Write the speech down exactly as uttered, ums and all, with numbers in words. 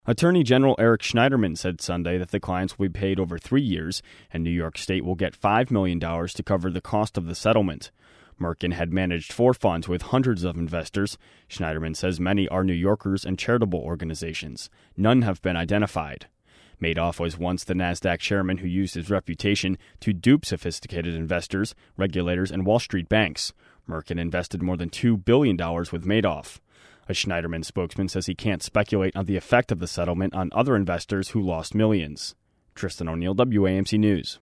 Attorney General Eric Schneiderman said Sunday that the clients will be paid over three years, and New York State will get five million dollars to cover the cost of the settlement. Merkin had managed four funds with hundreds of investors. Schneiderman says many are New Yorkers and charitable organizations. None have been identified. Madoff was once the NASDAQ chairman who used his reputation to dupe sophisticated investors, regulators, and Wall Street banks. Merkin invested more than two billion dollars with Madoff. A Schneiderman spokesman says he can't speculate on the effect of the settlement on other investors who lost millions. Tristan O'Neill, W A M C News.